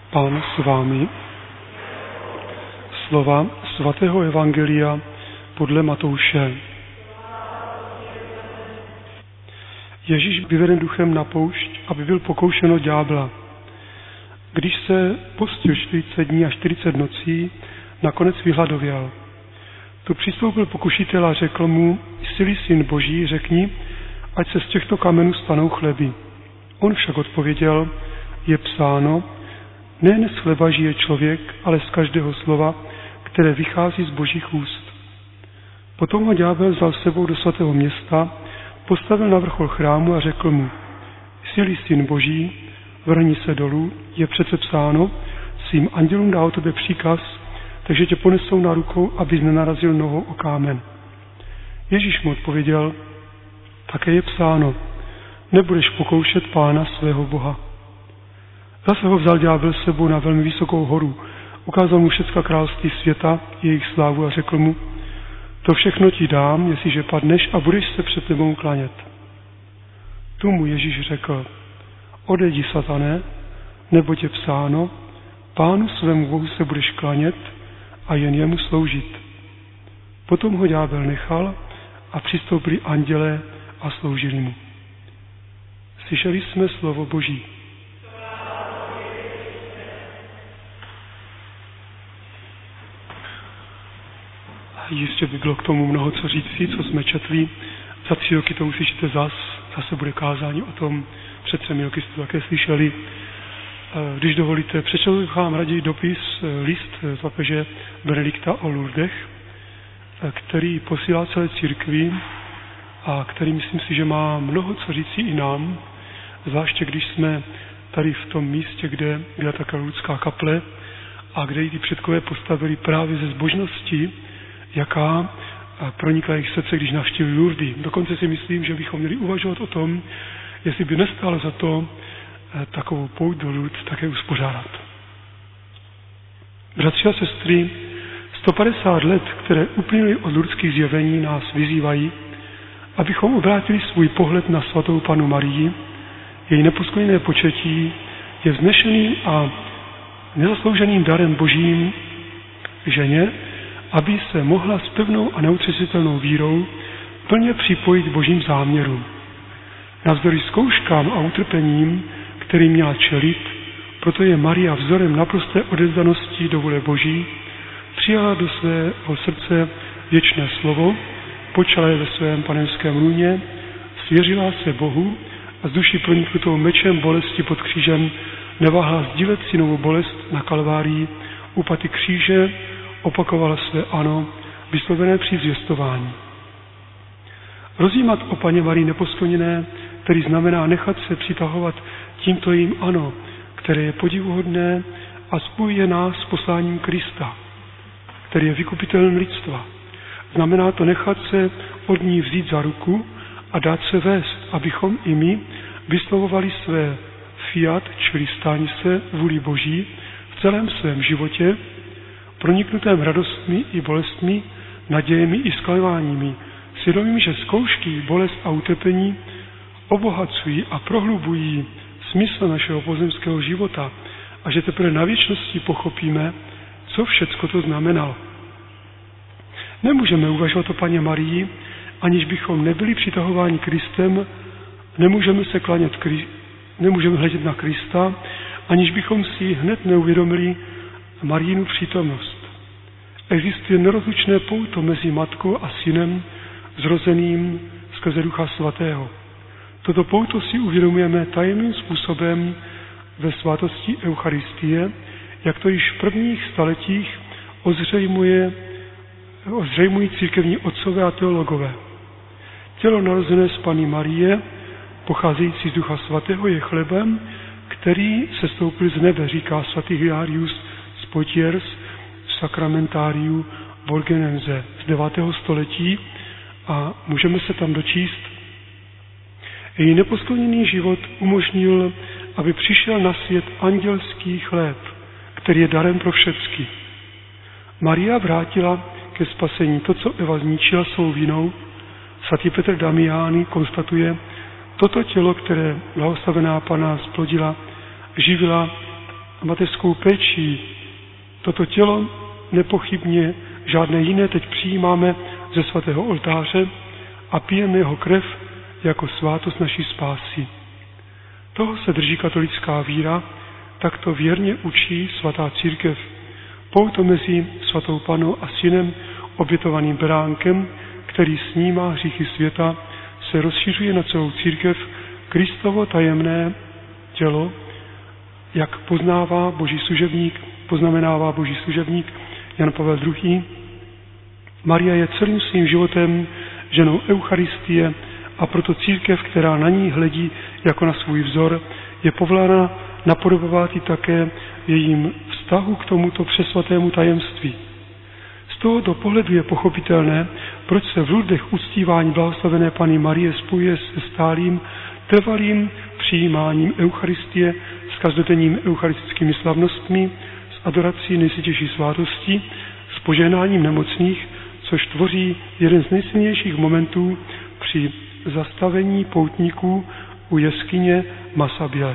Pán s vámi. Slova svatého evangelia podle Matouše. Ježíš vyveden duchem na poušť, aby byl pokoušen od ďábla. Když se postil 40 dní a 40 nocí, nakonec vyhladověl. Tu přistoupil pokušitel a řekl mu: Jsi-li syn Boží, řekni, ať se z těchto kamenů stanou chleby. On však odpověděl: Je psáno, nejen z chleba žije člověk, ale z každého slova, které vychází z Božích úst. Potom ho ďábel vzal s sebou do svatého města, postavil na vrchol chrámu a řekl mu: Jsi-li syn Boží, vrhni se dolů, je přece psáno, svým andělům dá o tebe příkaz, takže tě ponesou na rukou, abys nenarazil nohou o kámen. Ježíš mu odpověděl: Také je psáno, nebudeš pokoušet Pána svého Boha. Zase ho vzal ďábel s sebou na velmi vysokou horu, ukázal mu všecka království světa, jejich slávu a řekl mu: To všechno ti dám, jestliže padneš a budeš se před tebou klanět. Tu mu Ježíš řekl: Odejdi, satané, neboť je psáno, Pánu svému Bohu se budeš klanět a jen jemu sloužit. Potom ho ďábel nechal a přistoupili andělé a sloužili mu. Slyšeli jsme slovo Boží. Jistě by bylo k tomu mnoho co říci, co jsme četli. Za 3 roky to uslyšíte zase bude kázání o tom. Před 3 roky jste to také slyšeli. Když dovolíte, přečetl bych vám raději list papeže Benedikta o Lourdech, který posílá celé církvi a který, myslím si, že má mnoho co říci i nám, zvláště když jsme tady v tom místě, kde byla taká lidská kaple a kde i ty předkové postavili právě ze zbožnosti, jaká pronikla jejich srdce, když navštívili Lourdy. Dokonce si myslím, že bychom měli uvažovat o tom, jestli by nestálo za to takovou pouť do Lourdes také uspořádat. Bratři a sestry, 150 let, které uplynuly od lourdských zjevení, nás vyzývají, abychom obrátili svůj pohled na svatou Pannu Marii. Její neposkvrněné početí je vznešeným a nezaslouženým darem Božím ženě, aby se mohla s pevnou a neotřesitelnou vírou plně připojit k Božím záměrům. Navzdory zkouškám a utrpením, kterým měla čelit, proto je Maria vzorem naprosté odevzdanosti do vůle Boží, přijala do svého srdce věčné slovo, počala je ve svém panenském lůně, svěřila se Bohu a z duší proniknutou mečem bolesti pod křížem neváhla sdílet synovu bolest na Kalvárii, u paty kříže opakovala své ano, vyslovené při zvěstování. Rozjímat o Panně Marii neposkvrněné, který znamená nechat se přitahovat tímto jím ano, které je podivuhodné a spojuje nás s posláním Krista, který je vykupitelem lidstva. Znamená to nechat se od ní vzít za ruku a dát se vést, abychom i my vyslovovali své fiat, čili stání se vůli Boží v celém svém životě, proniknutém radostmi i bolestmi, nadějemi i zklamáními, svědomím, že zkoušky, bolest a utrpení obohacují a prohlubují smysl našeho pozemského života a že teprve na věčnosti pochopíme, co všecko to znamenalo. Nemůžeme uvažovat o Panně Marii, aniž bychom nebyli přitahováni Kristem, nemůžeme hledět na Krista, aniž bychom si hned neuvědomili Marijinu přítomnost. Existuje nerozlučné pouto mezi matkou a synem zrozeným skrze Ducha Svatého. Toto pouto si uvědomujeme tajemným způsobem ve svátosti Eucharistie, jak to již v prvních staletích ozřejmují církevní otcové a teologové. Tělo narozené z Panny Marie, pocházející z Ducha Svatého, je chlebem, který sestoupil z nebe, říká svatý Hilarius z Poitiers v Sacramentariu Borgenense z 9. století a můžeme se tam dočíst: Její neposkvrněný život umožnil, aby přišel na svět andělský chléb, který je darem pro všechny. Maria vrátila ke spasení to, co Eva zničila svou vinou. Svatý Petr Damiani konstatuje: Toto tělo, které blahoslavená Panna splodila, živila a mateřskou péčí toto tělo nepochybně žádné jiné teď přijímáme ze svatého oltáře a pijeme jeho krev jako svátost naší spásy. Toho se drží katolická víra, tak to věrně učí svatá církev. Pouto mezi svatou Pannou a synem obětovaným beránkem, který snímá hříchy světa, se rozšiřuje na celou církev Kristovo tajemné tělo, jak poznamenává boží služebník Jan Pavel II. Maria je celým svým životem ženou Eucharistie a proto církev, která na ní hledí jako na svůj vzor, je povolána napodobovat ji také v jejím vztahu k tomuto přesvatému tajemství. Z tohoto pohledu je pochopitelné, proč se v Lourdech uctívání blahoslavené Panny Marie spojuje se stálým, trvalým přijímáním Eucharistie s každodenními eucharistickými slavnostmi, s adorací nejsvětější svátosti, s požehnáním nemocných, což tvoří jeden z nejsilnějších momentů při zastavení poutníků u jeskyně Masabile.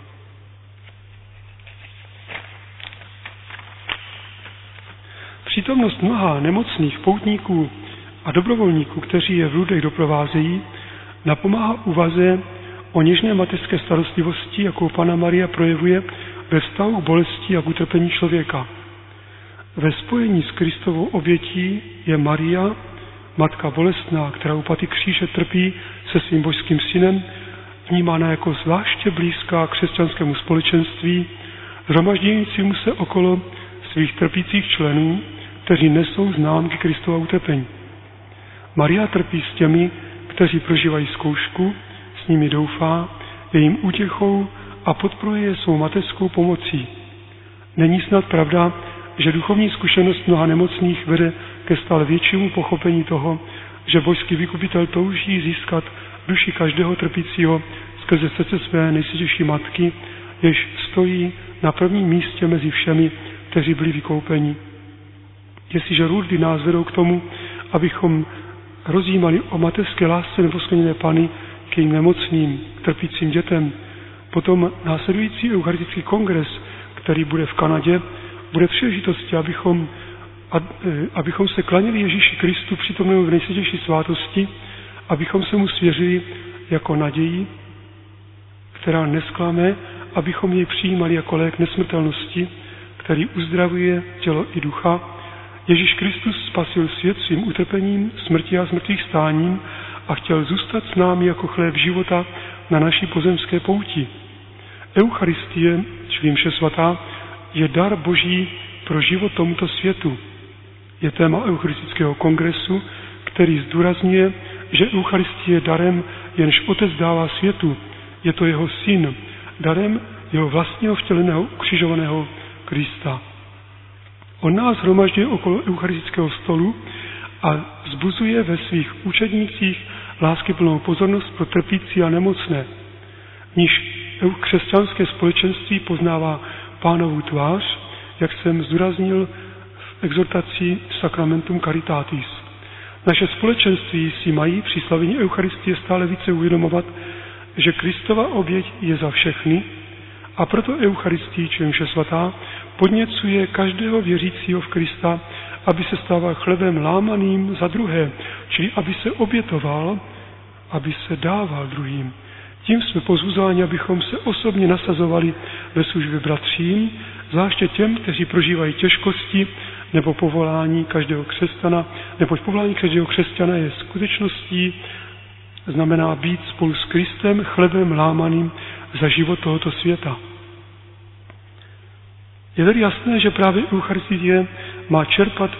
Přítomnost mnoha nemocných poutníků a dobrovolníků, kteří je v Lourdech doprovázejí, napomáhá úvaze o něžné mateřské starostlivosti, jakou Panna Maria projevuje ve vztahu k bolesti a k utrpení člověka. Ve spojení s Kristovou obětí je Maria, matka bolestná, která u paty kříže trpí se svým božským synem, vnímána jako zvláště blízká křesťanskému společenství, shromažďujícímu se okolo svých trpících členů, kteří nesou známky Kristova utrpení. Maria trpí s těmi, kteří prožívají zkoušku, s nimi doufá, je jim útěchou a podporuje je svou mateřskou pomocí. Není snad pravda, že duchovní zkušenost mnoha nemocných vede ke stále většímu pochopení toho, že božský vykupitel touží získat duši každého trpícího skrze srdce své nejsvětější matky, jež stojí na prvním místě mezi všemi, kteří byli vykoupeni. Jestliže Lourdy nás vedou k tomu, abychom rozjímali o mateřské lásce neposkvrněné Panny k jejím nemocným, trpícím dětem, potom následující eucharistický kongres, který bude v Kanadě, bude příležitostí, abychom se klaněli Ježíši Kristu přítomnému v nejsvětější svátosti, abychom se mu svěřili jako naději, která nesklame, abychom jej přijímali jako lék nesmrtelnosti, který uzdravuje tělo i ducha. Ježíš Kristus spasil svět svým utrpením, smrtí a zmrtvých stáním a chtěl zůstat s námi jako chléb života na naší pozemské pouti. Eucharistie, čili mše svatá, je dar Boží pro život tomuto světu. Je téma eucharistického kongresu, který zdůrazňuje, že Eucharistie je darem, jenž Otec dává světu. Je to jeho syn, darem jeho vlastního vtěleného ukřižovaného Krista. On nás hromažďuje okolo eucharistického stolu a vzbuzuje ve svých učednících láskyplnou pozornost pro trpící a nemocné. Níž křesťanské společenství poznává Pánovu tvář, jak jsem zdůraznil v exhortaci Sacramentum Caritatis. Naše společenství si mají při slavení Eucharistie stále více uvědomovat, že Kristova oběť je za všechny a proto Eucharistii, čili mše svatá, podněcuje každého věřícího v Krista, aby se stával chlebem lámaným za druhé, čili aby se obětoval, aby se dával druhým. Tím jsme pozbuzováni, abychom se osobně nasazovali ve službě bratřím, zvláště těm, kteří prožívají těžkosti nebo povolání každého křesťana, neboť povolání každého křesťana je skutečností, znamená být spolu s Kristem chlebem lámaným za život tohoto světa. Je tedy jasné, že právě Eucharistie má čerpat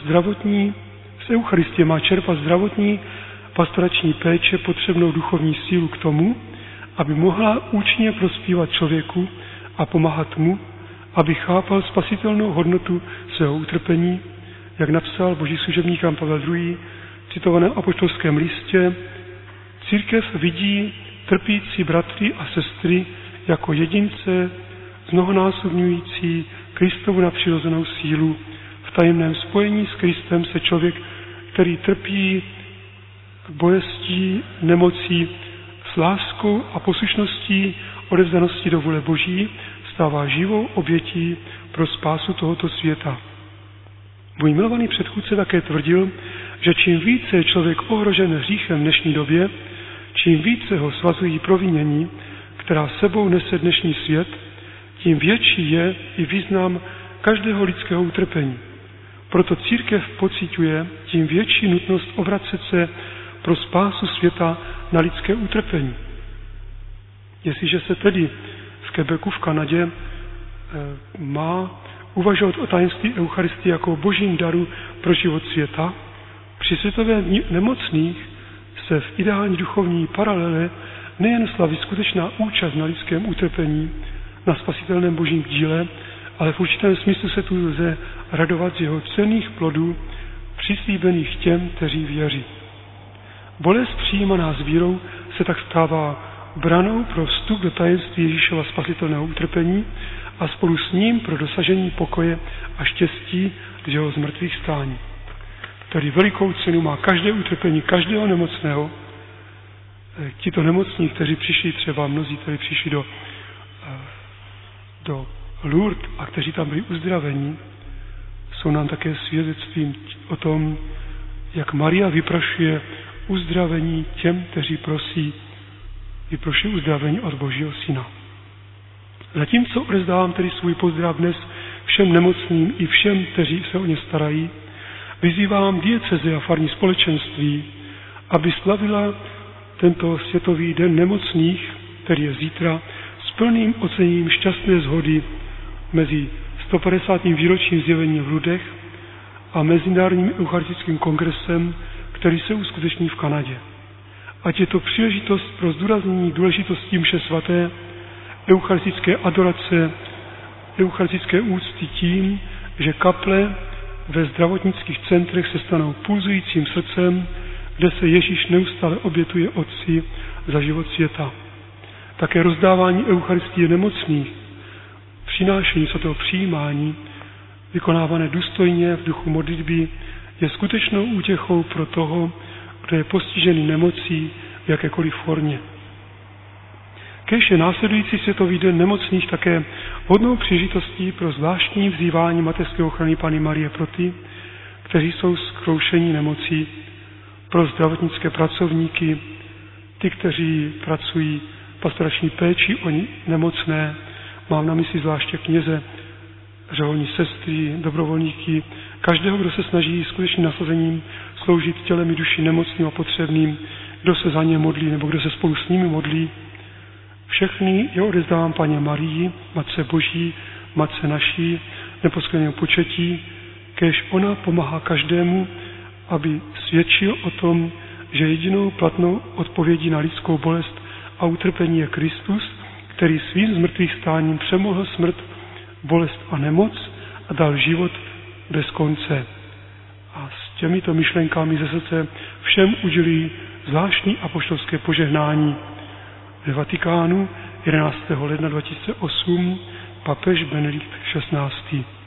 zdravotní pastorační péče potřebnou duchovní sílu k tomu, aby mohla účinně prospívat člověku a pomáhat mu, aby chápal spasitelnou hodnotu svého utrpení, jak napsal boží služebník Jan Pavel II. V citovaném apoštolském listě. Církev vidí trpící bratry a sestry jako jedince zmnohonásobňující Kristovu nadpřirozenou sílu. V tajemném spojení s Kristem se člověk, který trpí bolestí, nemocí, s láskou a poslušností odevzdaností do vůle Boží, stává živou obětí pro spásu tohoto světa. Můj milovaný předchůdce také tvrdil, že čím více je člověk ohrožen hříchem v dnešní době, čím více ho svazují provinění, která sebou nese dnešní svět, tím větší je i význam každého lidského utrpení. Proto církev pociťuje tím větší nutnost obracet se pro spásu světa na lidské utrpení. Jestliže se tedy v Quebecu v Kanadě má uvažovat o tajemství Eucharistie jako o božím daru pro život světa, při Světovém dni nemocných se v ideální duchovní paralele nejen slaví skutečná účast na lidském utrpení, na spasitelném božím díle, ale v určitém smyslu se tu lze radovat z jeho cenných plodů, přislíbených těm, kteří věří. Bolest přijímaná s vírou se tak stává branou pro vstup do tajemství Ježíšova spasitelného utrpení a spolu s ním pro dosažení pokoje a štěstí z jeho zmrtvých stání. Tedy velikou cenu má každé utrpení každého nemocného. Tito nemocní, kteří přišli třeba, mnozí, kteří přišli do Lourdes a kteří tam byli uzdraveni, jsou nám také svědectvím o tom, jak Maria vyprašuje uzdravení těm, kteří vyprošují uzdravení od Božího Syna. Zatímco odezdávám tedy svůj pozdrav dnes všem nemocným i všem, kteří se o ně starají, vyzývám diecéze a farní společenství, aby slavila tento světový den nemocných, který je zítra, s plným oceněním šťastné shody mezi 150. výročím zjevení v Lourdech a Mezinárodním eucharistickým kongresem, který se uskuteční v Kanadě. Ať je to příležitost pro zdůraznění důležitosti mše svaté, eucharistické adorace, eucharistické úcty tím, že kaple ve zdravotnických centrech se stanou pulzujícím srdcem, kde se Ježíš neustále obětuje Otci za život světa. Také rozdávání eucharistie nemocných, přinášení svatého přijímání, vykonávané důstojně v duchu modlitby, je skutečnou útěchou pro toho, kdo je postižený nemocí v jakékoliv formě. Kéž je následující světový den nemocných také vhodnou příležitostí pro zvláštní vzývání mateřské ochrany Panny Marie pro ty, kteří jsou zkoušení nemocí, pro zdravotnické pracovníky, ty, kteří pracují v pastorační péči o nemocné, mám na mysli zvláště kněze, řeholní sestry, dobrovolníky, každého, kdo se snaží skutečným nasazením sloužit tělem i duši nemocným a potřebným, kdo se za ně modlí nebo kdo se spolu s nimi modlí. Všechny je odezdávám Panně Marii, Matce Boží, Matce naší, neposkvrněného početí, kéž ona pomáhá každému, aby svědčil o tom, že jedinou platnou odpovědí na lidskou bolest a utrpení je Kristus, který svým zmrtvých stáním přemohl smrt, bolest a nemoc a dal život bez konce. A s těmito myšlenkami ze srdce všem udělí zvláštní apoštolské požehnání. Ve Vatikánu 11. ledna 2008 papež Benedikt XVI.